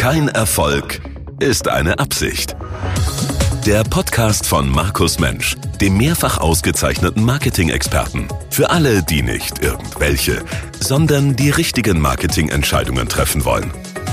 Kein Erfolg ist eine Absicht. Der Podcast von Markus Mensch, dem mehrfach ausgezeichneten Marketing-Experten. Für alle, die nicht irgendwelche, sondern die richtigen Marketingentscheidungen treffen wollen.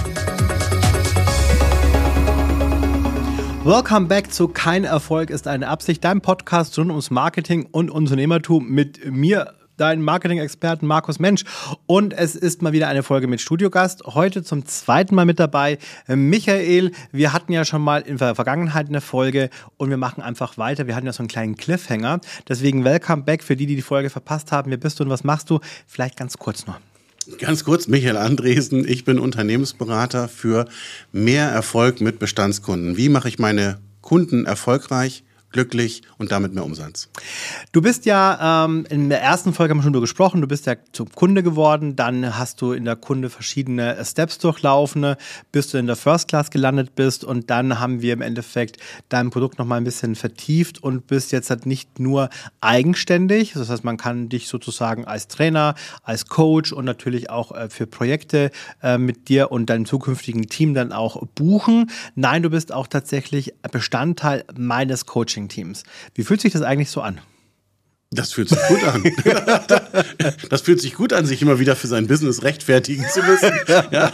Welcome back zu Kein Erfolg ist eine Absicht, dein Podcast rund ums Marketing und Unternehmertum mit mir, dein Marketing-Experten Markus Mensch. Und es ist mal wieder eine Folge mit Studiogast. Heute zum zweiten Mal mit dabei Michael. Wir hatten ja schon mal in der Vergangenheit eine Folge und wir machen einfach weiter. Wir hatten ja so einen kleinen Cliffhanger. Deswegen welcome back für die, die die Folge verpasst haben. Wer bist du und was machst du? Vielleicht ganz kurz noch. Ganz kurz, Michael Andresen. Ich bin Unternehmensberater für mehr Erfolg mit Bestandskunden. Wie mache ich meine Kunden erfolgreich, glücklich und damit mehr Umsatz? Du bist ja, in der ersten Folge haben wir schon darüber gesprochen, du bist ja zum Kunde geworden, dann hast du in der Kunde verschiedene Steps durchlaufen, bis du in der First Class gelandet bist und dann haben wir im Endeffekt dein Produkt nochmal ein bisschen vertieft und bist jetzt halt nicht nur eigenständig, das heißt, man kann dich sozusagen als Trainer, als Coach und natürlich auch für Projekte mit dir und deinem zukünftigen Team dann auch buchen. Nein, du bist auch tatsächlich Bestandteil meines Coaching-Teams. Wie fühlt sich das eigentlich so an? Das fühlt sich gut an. Das fühlt sich gut an, sich immer wieder für sein Business rechtfertigen zu müssen. Ja.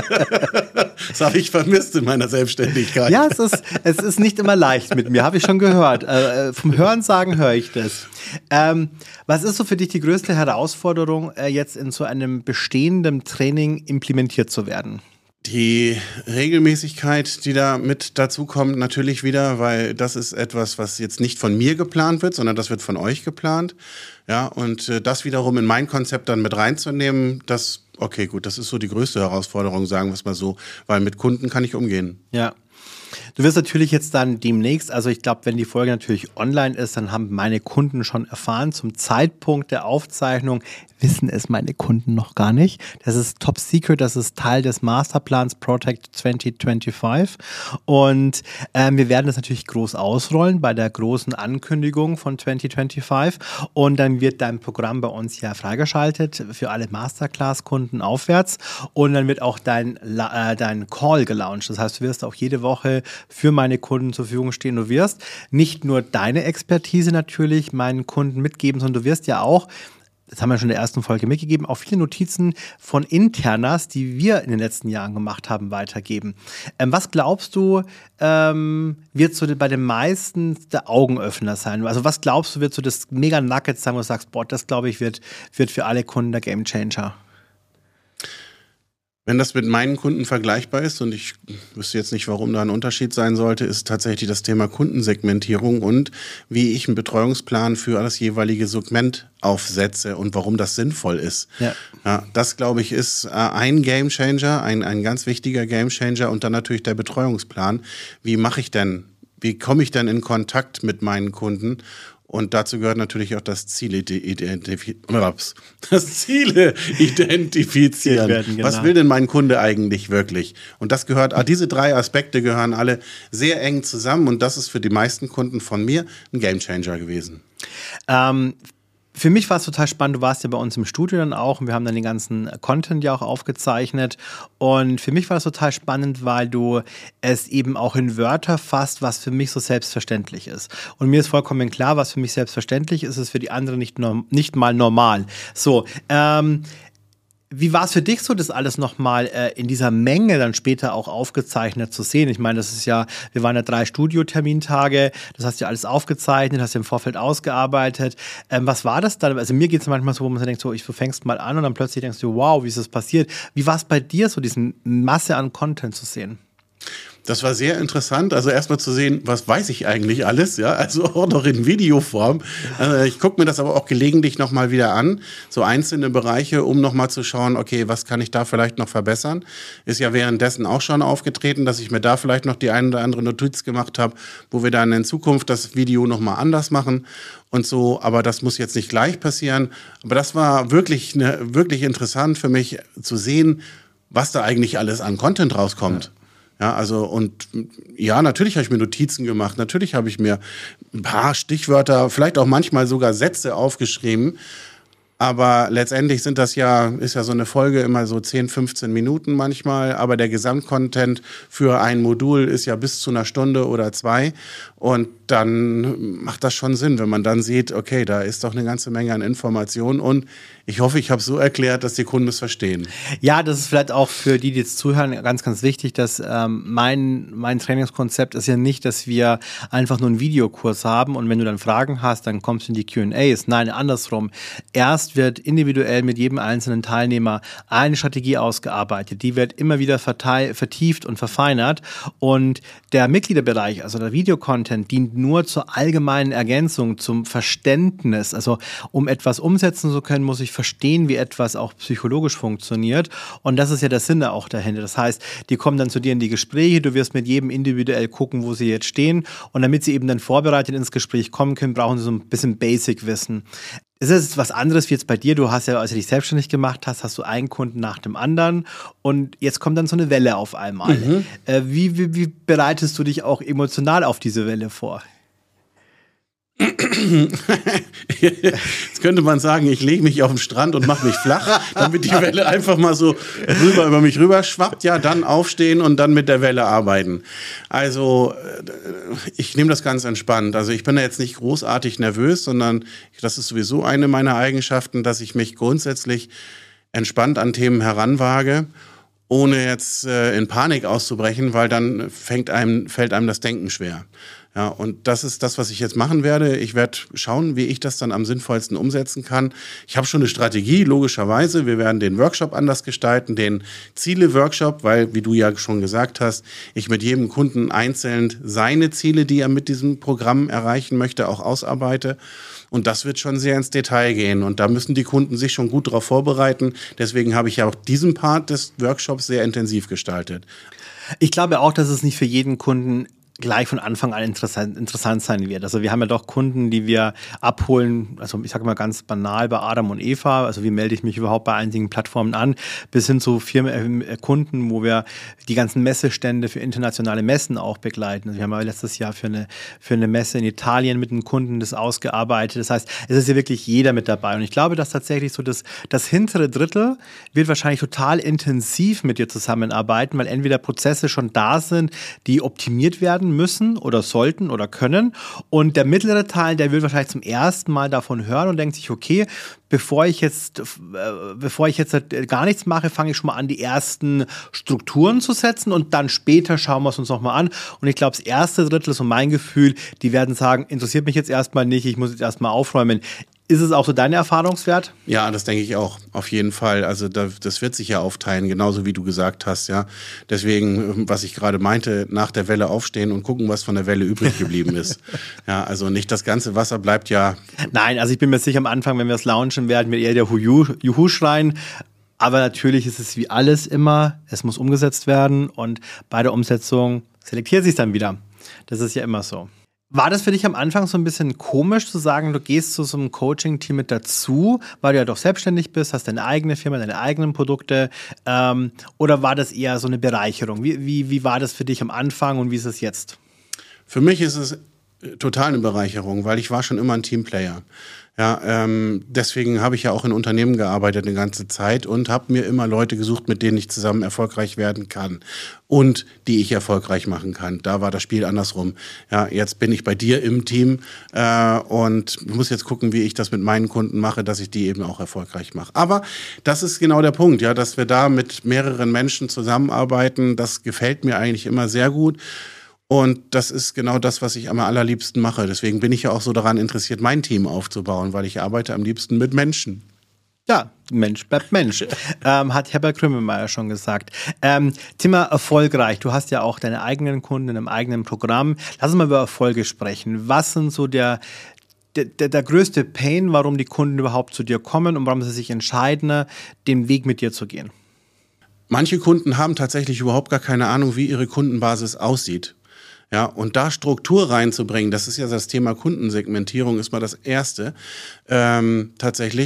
Das habe ich vermisst in meiner Selbstständigkeit. Ja, es ist nicht immer leicht mit mir, habe ich schon gehört. Vom Hörensagen höre ich das. Was ist so für dich die größte Herausforderung, jetzt in so einem bestehenden Training implementiert zu werden? Die Regelmäßigkeit, die da mit dazu kommt, natürlich wieder, weil das ist etwas, was jetzt nicht von mir geplant wird, sondern das wird von euch geplant. Ja, und das wiederum in mein Konzept dann mit reinzunehmen, das ist so die größte Herausforderung, sagen wir es mal so, weil mit Kunden kann ich umgehen. Ja. Du wirst natürlich jetzt dann demnächst, also ich glaube, wenn die Folge natürlich online ist, dann haben meine Kunden schon erfahren, zum Zeitpunkt der Aufzeichnung wissen es meine Kunden noch gar nicht. Das ist Top Secret, das ist Teil des Masterplans Protect 2025 und wir werden das natürlich groß ausrollen bei der großen Ankündigung von 2025 und dann wird dein Programm bei uns ja freigeschaltet für alle Masterclass-Kunden aufwärts und dann wird auch dein Call gelauncht. Das heißt, du wirst auch jede Woche für meine Kunden zur Verfügung stehen. Du wirst nicht nur deine Expertise natürlich meinen Kunden mitgeben, sondern du wirst ja auch, das haben wir schon in der ersten Folge mitgegeben, auch viele Notizen von Internas, die wir in den letzten Jahren gemacht haben, weitergeben. Was glaubst du, wird so bei den meisten der Augenöffner sein? Also was glaubst du, wird so das mega Nugget sein, wo du sagst, boah, das glaube ich wird für alle Kunden der Gamechanger? Wenn das mit meinen Kunden vergleichbar ist, und ich wüsste jetzt nicht, warum da ein Unterschied sein sollte, ist tatsächlich das Thema Kundensegmentierung und wie ich einen Betreuungsplan für das jeweilige Segment aufsetze und warum das sinnvoll ist. Ja. Ja, das, glaube ich, ist ein Gamechanger, ein ganz wichtiger Gamechanger und dann natürlich der Betreuungsplan. Wie komme ich denn in Kontakt mit meinen Kunden? Und dazu gehört natürlich auch das Ziele identifizieren. Genau. Was will denn mein Kunde eigentlich wirklich? Und das gehört, diese drei Aspekte gehören alle sehr eng zusammen. Und das ist für die meisten Kunden von mir ein Gamechanger gewesen. Für mich war es total spannend, du warst ja bei uns im Studio dann auch und wir haben dann den ganzen Content ja auch aufgezeichnet und für mich war es total spannend, weil du es eben auch in Wörter fasst, was für mich so selbstverständlich ist. Und mir ist vollkommen klar, was für mich selbstverständlich ist, ist für die anderen nicht mal normal. So, wie war es für dich so, das alles nochmal in dieser Menge dann später auch aufgezeichnet zu sehen? Ich meine, das ist ja, wir waren ja 3 Studiotermintage, das hast du ja alles aufgezeichnet, hast du im Vorfeld ausgearbeitet. Was war das dann? Also mir geht es manchmal so, wo man so denkt, so, du fängst mal an und dann plötzlich denkst du, wow, wie ist das passiert? Wie war es bei dir, so diesen Masse an Content zu sehen? Das war sehr interessant, also erstmal zu sehen, was weiß ich eigentlich alles, ja, also auch noch in Videoform. Ich gucke mir das aber auch gelegentlich nochmal wieder an, so einzelne Bereiche, um nochmal zu schauen, okay, was kann ich da vielleicht noch verbessern? Ist ja währenddessen auch schon aufgetreten, dass ich mir da vielleicht noch die eine oder andere Notiz gemacht habe, wo wir dann in Zukunft das Video nochmal anders machen und so, aber das muss jetzt nicht gleich passieren. Aber das war wirklich interessant für mich zu sehen, was da eigentlich alles an Content rauskommt. Ja. Ja, also und ja, natürlich habe ich mir Notizen gemacht, natürlich habe ich mir ein paar Stichwörter, vielleicht auch manchmal sogar Sätze aufgeschrieben, Aber letztendlich ist ja so eine Folge immer so 10, 15 Minuten manchmal. Aber der Gesamtcontent für ein Modul ist ja bis zu einer Stunde oder 2. Und dann macht das schon Sinn, wenn man dann sieht, okay, da ist doch eine ganze Menge an Informationen. Und ich hoffe, ich habe es so erklärt, dass die Kunden es verstehen. Ja, das ist vielleicht auch für die jetzt zuhören, ganz, ganz wichtig, dass mein Trainingskonzept ist ja nicht, dass wir einfach nur einen Videokurs haben und wenn du dann Fragen hast, dann kommst du in die Q&As. Nein, andersrum. Erst wird individuell mit jedem einzelnen Teilnehmer eine Strategie ausgearbeitet. Die wird immer wieder vertieft und verfeinert. Und der Mitgliederbereich, also der Videocontent, dient nur zur allgemeinen Ergänzung, zum Verständnis. Also um etwas umsetzen zu können, muss ich verstehen, wie etwas auch psychologisch funktioniert. Und das ist ja der Sinn auch dahinter. Das heißt, die kommen dann zu dir in die Gespräche. Du wirst mit jedem individuell gucken, wo sie jetzt stehen. Und damit sie eben dann vorbereitet ins Gespräch kommen können, brauchen sie so ein bisschen Basic-Wissen. Es ist was anderes wie jetzt bei dir. Du hast ja, als du dich selbstständig gemacht hast, hast du einen Kunden nach dem anderen und jetzt kommt dann so eine Welle auf einmal. Mhm. Wie bereitest du dich auch emotional auf diese Welle vor? Jetzt könnte man sagen, ich lege mich auf den Strand und mache mich flach, damit die Welle einfach mal so über mich rüber schwappt. Ja, dann aufstehen und dann mit der Welle arbeiten. Also ich nehme das ganz entspannt. Also ich bin da jetzt nicht großartig nervös, sondern das ist sowieso eine meiner Eigenschaften, dass ich mich grundsätzlich entspannt an Themen heranwage, ohne jetzt in Panik auszubrechen, weil dann fällt einem das Denken schwer. Ja, und das ist das, was ich jetzt machen werde. Ich werde schauen, wie ich das dann am sinnvollsten umsetzen kann. Ich habe schon eine Strategie, logischerweise. Wir werden den Workshop anders gestalten, den Ziele-Workshop, weil, wie du ja schon gesagt hast, ich mit jedem Kunden einzeln seine Ziele, die er mit diesem Programm erreichen möchte, auch ausarbeite. Und das wird schon sehr ins Detail gehen. Und da müssen die Kunden sich schon gut darauf vorbereiten. Deswegen habe ich ja auch diesen Part des Workshops sehr intensiv gestaltet. Ich glaube auch, dass es nicht für jeden Kunden gleich von Anfang an interessant sein wird. Also wir haben ja doch Kunden, die wir abholen, also ich sage mal ganz banal bei Adam und Eva, also wie melde ich mich überhaupt bei einigen Plattformen an, bis hin zu Kunden, wo wir die ganzen Messestände für internationale Messen auch begleiten. Also wir haben ja letztes Jahr für eine Messe in Italien mit einem Kunden das ausgearbeitet. Das heißt, es ist ja wirklich jeder mit dabei. Und ich glaube, dass tatsächlich so das hintere Drittel wird wahrscheinlich total intensiv mit dir zusammenarbeiten, weil entweder Prozesse schon da sind, die optimiert werden müssen oder sollten oder können. Und der mittlere Teil, der will wahrscheinlich zum ersten Mal davon hören und denkt sich, okay, bevor ich jetzt gar nichts mache, fange ich schon mal an, die ersten Strukturen zu setzen und dann später schauen wir es uns nochmal an. Und ich glaube, das erste Drittel, so mein Gefühl, die werden sagen, interessiert mich jetzt erstmal nicht, ich muss jetzt erstmal aufräumen. Ist es auch so dein Erfahrungswert? Ja, das denke ich auch, auf jeden Fall. Also das wird sich ja aufteilen, genauso wie du gesagt hast, ja. Deswegen, was ich gerade meinte, nach der Welle aufstehen und gucken, was von der Welle übrig geblieben ist. Ja, also nicht das ganze Wasser bleibt ja... Nein, also ich bin mir sicher, am Anfang, wenn wir es launchen, werden wir eher der Juhu schreien. Aber natürlich ist es wie alles immer, es muss umgesetzt werden und bei der Umsetzung selektiert sich dann wieder. Das ist ja immer so. War das für dich am Anfang so ein bisschen komisch zu sagen, du gehst zu so einem Coaching-Team mit dazu, weil du ja doch selbstständig bist, hast deine eigene Firma, deine eigenen Produkte, oder war das eher so eine Bereicherung? Wie war das für dich am Anfang und wie ist es jetzt? Für mich ist es total eine Bereicherung, weil ich war schon immer ein Teamplayer. Ja, deswegen habe ich ja auch in Unternehmen gearbeitet eine ganze Zeit und habe mir immer Leute gesucht, mit denen ich zusammen erfolgreich werden kann und die ich erfolgreich machen kann. Da war das Spiel andersrum. Ja, jetzt bin ich bei dir im Team und muss jetzt gucken, wie ich das mit meinen Kunden mache, dass ich die eben auch erfolgreich mache. Aber das ist genau der Punkt, ja, dass wir da mit mehreren Menschen zusammenarbeiten. Das gefällt mir eigentlich immer sehr gut. Und das ist genau das, was ich am allerliebsten mache. Deswegen bin ich ja auch so daran interessiert, mein Team aufzubauen, weil ich arbeite am liebsten mit Menschen. Ja, Mensch bleibt Mensch, hat Herbert Grönemeyer schon gesagt. Thema erfolgreich. Du hast ja auch deine eigenen Kunden in einem eigenen Programm. Lass uns mal über Erfolge sprechen. Was sind so der größte Pain, warum die Kunden überhaupt zu dir kommen und warum sie sich entscheiden, den Weg mit dir zu gehen? Manche Kunden haben tatsächlich überhaupt gar keine Ahnung, wie ihre Kundenbasis aussieht. Ja, und da Struktur reinzubringen, das ist ja das Thema Kundensegmentierung, ist mal das Erste tatsächlich,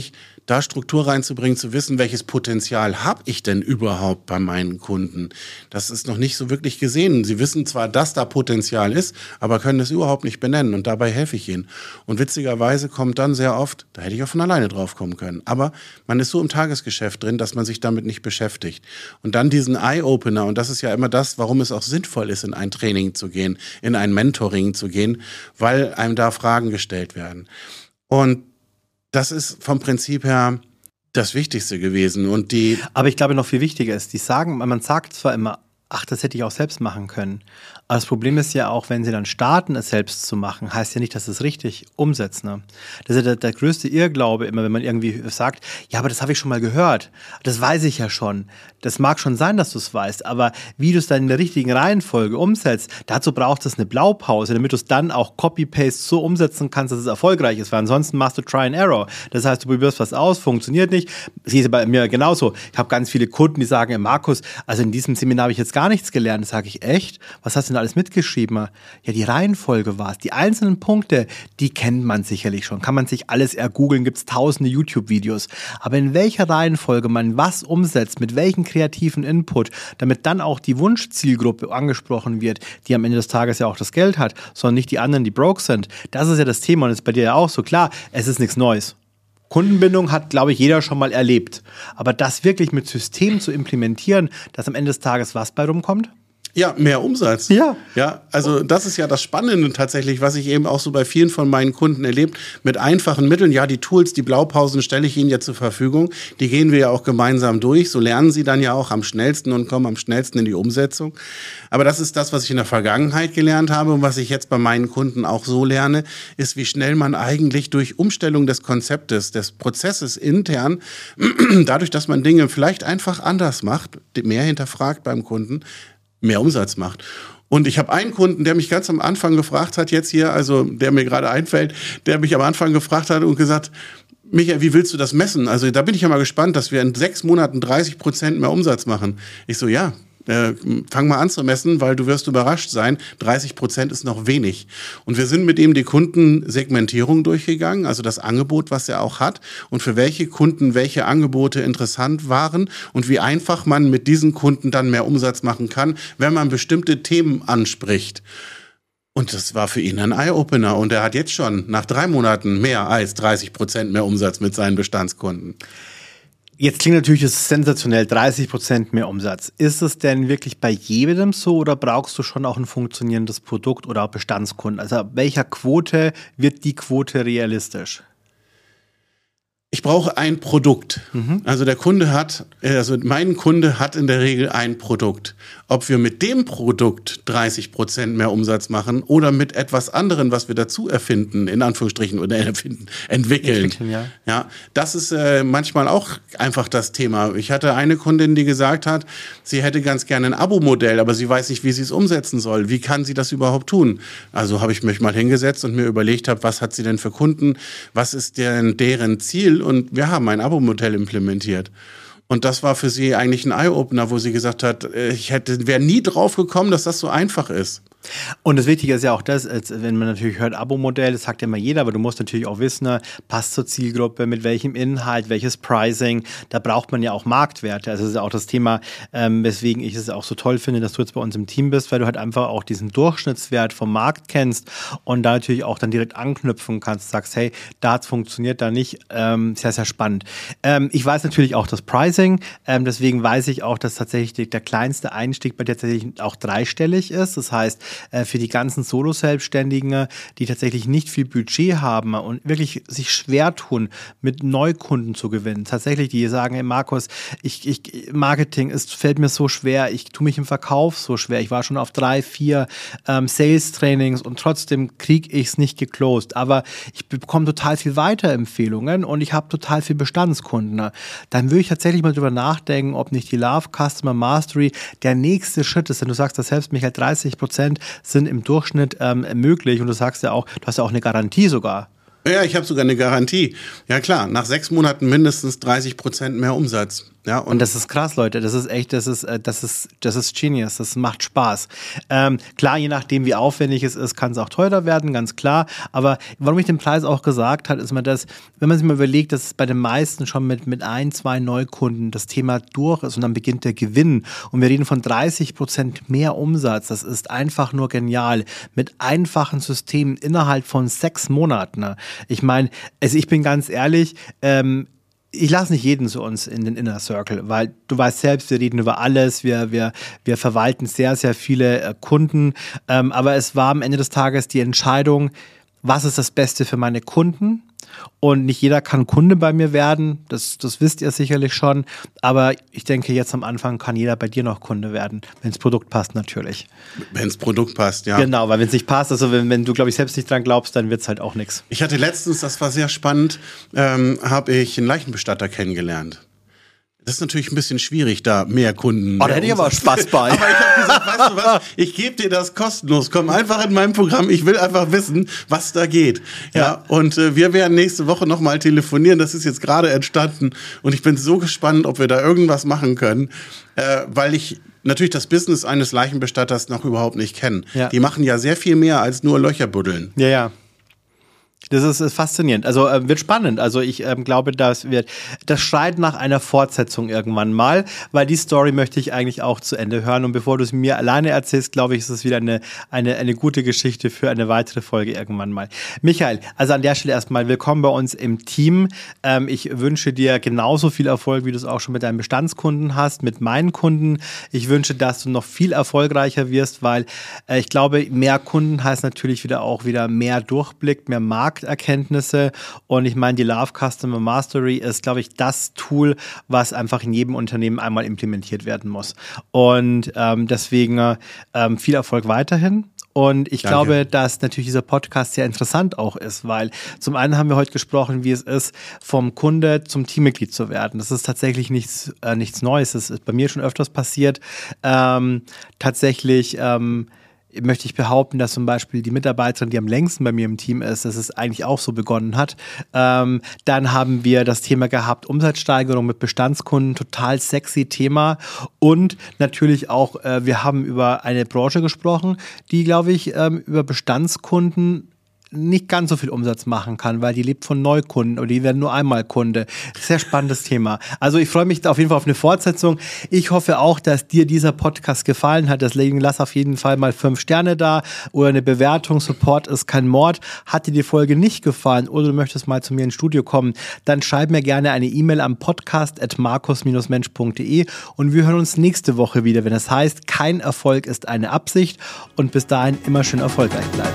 da Struktur reinzubringen, zu wissen, welches Potenzial habe ich denn überhaupt bei meinen Kunden. Das ist noch nicht so wirklich gesehen. Sie wissen zwar, dass da Potenzial ist, aber können es überhaupt nicht benennen und dabei helfe ich ihnen. Und witzigerweise kommt dann sehr oft, da hätte ich auch von alleine drauf kommen können. Aber man ist so im Tagesgeschäft drin, dass man sich damit nicht beschäftigt. Und dann diesen Eye-Opener, und das ist ja immer das, warum es auch sinnvoll ist, in ein Training zu gehen, in ein Mentoring zu gehen, weil einem da Fragen gestellt werden. Und das ist vom Prinzip her das Wichtigste gewesen. Aber ich glaube, noch viel wichtiger ist, man sagt zwar immer, ach, das hätte ich auch selbst machen können. Aber das Problem ist ja auch, wenn sie dann starten, es selbst zu machen, heißt ja nicht, dass sie es richtig umsetzen. Ne? Das ist ja der größte Irrglaube immer, wenn man irgendwie sagt, ja, aber das habe ich schon mal gehört. Das weiß ich ja schon. Das mag schon sein, dass du es weißt, aber wie du es dann in der richtigen Reihenfolge umsetzt, dazu braucht es eine Blaupause, damit du es dann auch Copy-Paste so umsetzen kannst, dass es erfolgreich ist, weil ansonsten machst du Try and Error. Das heißt, du probierst was aus, funktioniert nicht. Das ist bei mir genauso. Ich habe ganz viele Kunden, die sagen, Markus, also in diesem Seminar habe ich jetzt gar nichts gelernt. Das sage ich, echt? Was hast du denn alles mitgeschrieben? Ja, die Reihenfolge war es. Die einzelnen Punkte, die kennt man sicherlich schon. Kann man sich alles ergoogeln, gibt es tausende YouTube-Videos. Aber in welcher Reihenfolge man was umsetzt, mit welchem kreativen Input, damit dann auch die Wunschzielgruppe angesprochen wird, die am Ende des Tages ja auch das Geld hat, sondern nicht die anderen, die broke sind. Das ist ja das Thema und das ist bei dir ja auch so. Klar, es ist nichts Neues. Kundenbindung hat, glaube ich, jeder schon mal erlebt. Aber das wirklich mit System zu implementieren, dass am Ende des Tages was bei rumkommt? Ja, mehr Umsatz. Ja. Ja, also das ist ja das Spannende tatsächlich, was ich eben auch so bei vielen von meinen Kunden erlebt, mit einfachen Mitteln. Ja, die Tools, die Blaupausen stelle ich ihnen ja zur Verfügung. Die gehen wir ja auch gemeinsam durch. So lernen sie dann ja auch am schnellsten und kommen am schnellsten in die Umsetzung. Aber das ist das, was ich in der Vergangenheit gelernt habe und was ich jetzt bei meinen Kunden auch so lerne, ist, wie schnell man eigentlich durch Umstellung des Konzeptes, des Prozesses intern, dadurch, dass man Dinge vielleicht einfach anders macht, mehr hinterfragt beim Kunden, mehr Umsatz macht. Und ich habe einen Kunden, der mich ganz am Anfang gefragt hat, jetzt hier, also der mir gerade einfällt, der mich am Anfang gefragt hat und gesagt, Michael, wie willst du das messen? Also da bin ich ja mal gespannt, dass wir in 6 Monaten 30% mehr Umsatz machen. Ich so, ja, fang mal an zu messen, weil du wirst überrascht sein, 30% ist noch wenig. Und wir sind mit ihm die Kundensegmentierung durchgegangen, also das Angebot, was er auch hat und für welche Kunden welche Angebote interessant waren und wie einfach man mit diesen Kunden dann mehr Umsatz machen kann, wenn man bestimmte Themen anspricht. Und das war für ihn ein Eye-Opener und er hat jetzt schon nach 3 Monaten mehr als 30% mehr Umsatz mit seinen Bestandskunden. Jetzt klingt natürlich das sensationell, 30% mehr Umsatz. Ist es denn wirklich bei jedem so oder brauchst du schon auch ein funktionierendes Produkt oder Bestandskunden? Also ab welcher Quote wird die Quote realistisch? Ich brauche ein Produkt. Also mein Kunde hat in der Regel ein Produkt. Ob wir mit dem Produkt 30% mehr Umsatz machen oder mit etwas anderem, was wir dazu erfinden, in Anführungsstrichen, oder entwickeln. Ja, das ist manchmal auch einfach das Thema. Ich hatte eine Kundin, die gesagt hat, sie hätte ganz gerne ein Abo-Modell, aber sie weiß nicht, wie sie es umsetzen soll. Wie kann sie das überhaupt tun? Also habe ich mich mal hingesetzt und mir überlegt, was hat sie denn für Kunden? Was ist denn deren Ziel? Und wir haben ein Abo-Modell implementiert. Und das war für sie eigentlich ein Eye-Opener, wo sie gesagt hat, wäre nie drauf gekommen, dass das so einfach ist. Und das Wichtige ist ja auch das, wenn man natürlich hört, Abo-Modell, das sagt ja immer jeder, aber du musst natürlich auch wissen, passt zur Zielgruppe, mit welchem Inhalt, welches Pricing, da braucht man ja auch Marktwerte. Also das ist ja auch das Thema, weswegen ich es auch so toll finde, dass du jetzt bei uns im Team bist, weil du halt einfach auch diesen Durchschnittswert vom Markt kennst und da natürlich auch dann direkt anknüpfen kannst, sagst, hey, da hat es funktioniert, da nicht, sehr, sehr spannend. Ich weiß natürlich auch das Pricing, deswegen weiß ich auch, dass tatsächlich der kleinste Einstieg bei dir tatsächlich auch dreistellig ist, das heißt, für die ganzen Solo-Selbstständigen, die tatsächlich nicht viel Budget haben und wirklich sich schwer tun, mit Neukunden zu gewinnen. Tatsächlich, die sagen, hey Markus, Marketing fällt mir so schwer, ich tue mich im Verkauf so schwer. Ich war schon auf 3, 4 Sales-Trainings und trotzdem kriege ich es nicht geclosed. Aber ich bekomme total viel Weiterempfehlungen und ich habe total viel Bestandskunden. Dann würde ich tatsächlich mal drüber nachdenken, ob nicht die Love Customer Mastery der nächste Schritt ist. Denn du sagst das selbst, Michael, 30% sind im Durchschnitt möglich und du sagst ja auch, du hast ja auch eine Garantie sogar. Ja, ich habe sogar eine Garantie. Ja klar, nach 6 Monaten mindestens 30% mehr Umsatz. Ja, und das ist krass, Leute. Das ist echt, das ist Genius. Das macht Spaß. Klar, je nachdem, wie aufwendig es ist, kann es auch teurer werden, ganz klar. Aber warum ich den Preis auch gesagt habe, ist mal das, wenn man sich mal überlegt, dass es bei den meisten schon mit 1, 2 Neukunden das Thema durch ist und dann beginnt der Gewinn. Und wir reden von 30% mehr Umsatz. Das ist einfach nur genial. Mit einfachen Systemen innerhalb von 6 Monaten. Ich meine, also ich bin ganz ehrlich, ich lasse nicht jeden zu uns in den Inner Circle, weil du weißt selbst, wir reden über alles, wir verwalten sehr, sehr viele Kunden, aber es war am Ende des Tages die Entscheidung, was ist das Beste für meine Kunden? Und nicht jeder kann Kunde bei mir werden, das wisst ihr sicherlich schon, aber ich denke, jetzt am Anfang kann jeder bei dir noch Kunde werden, wenn das Produkt passt natürlich. Wenn das Produkt passt, ja. Genau, weil wenn es nicht passt, also wenn du, glaube ich, selbst nicht dran glaubst, dann wird es halt auch nichts. Ich hatte letztens, das war sehr spannend, habe ich einen Leichenbestatter kennengelernt. Das ist natürlich ein bisschen schwierig, da mehr Kunden. Da hätte ich aber Spaß bei. Aber ich habe gesagt, weißt du was, ich gebe dir das kostenlos. Komm einfach in mein Programm, ich will einfach wissen, was da geht. Ja. Und wir werden nächste Woche nochmal telefonieren, das ist jetzt gerade entstanden. Und ich bin so gespannt, ob wir da irgendwas machen können, weil ich natürlich das Business eines Leichenbestatters noch überhaupt nicht kenne. Ja. Die machen ja sehr viel mehr als nur Löcher buddeln. Ja, ja. Das ist faszinierend. Also wird spannend. Also ich glaube, das schreit nach einer Fortsetzung irgendwann mal, weil die Story möchte ich eigentlich auch zu Ende hören. Und bevor du es mir alleine erzählst, glaube ich, ist es wieder eine gute Geschichte für eine weitere Folge irgendwann mal. Michael, also an der Stelle erstmal willkommen bei uns im Team. Ich wünsche dir genauso viel Erfolg, wie du es auch schon mit deinen Bestandskunden hast, mit meinen Kunden. Ich wünsche, dass du noch viel erfolgreicher wirst, weil ich glaube, mehr Kunden heißt natürlich wieder mehr Durchblick, mehr Markterkenntnisse, und ich meine, die Love Customer Mastery ist, glaube ich, das Tool, was einfach in jedem Unternehmen einmal implementiert werden muss. Und deswegen viel Erfolg weiterhin. Und ich glaube, dass natürlich dieser Podcast sehr interessant auch ist, weil zum einen haben wir heute gesprochen, wie es ist, vom Kunde zum Teammitglied zu werden. Das ist tatsächlich nichts Neues. Das ist bei mir schon öfters passiert. Tatsächlich möchte ich behaupten, dass zum Beispiel die Mitarbeiterin, die am längsten bei mir im Team ist, dass es eigentlich auch so begonnen hat. Dann haben wir das Thema gehabt, Umsatzsteigerung mit Bestandskunden, total sexy Thema. Und natürlich auch, wir haben über eine Branche gesprochen, die, glaube ich, über Bestandskunden nicht ganz so viel Umsatz machen kann, weil die lebt von Neukunden und die werden nur einmal Kunde. Sehr spannendes Thema. Also ich freue mich auf jeden Fall auf eine Fortsetzung. Ich hoffe auch, dass dir dieser Podcast gefallen hat. Deswegen lass auf jeden Fall mal 5 Sterne da oder eine Bewertung. Support ist kein Mord. Hat dir die Folge nicht gefallen oder du möchtest mal zu mir ins Studio kommen, dann schreib mir gerne eine E-Mail am podcast@markus-mensch.de und wir hören uns nächste Woche wieder, wenn es heißt, kein Erfolg ist eine Absicht, und bis dahin immer schön erfolgreich bleiben.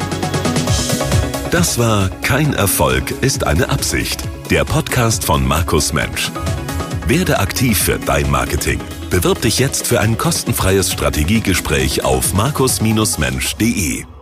Das war Kein Erfolg ist eine Absicht. Der Podcast von Markus Mensch. Werde aktiv für dein Marketing. Bewirb dich jetzt für ein kostenfreies Strategiegespräch auf markus-mensch.de.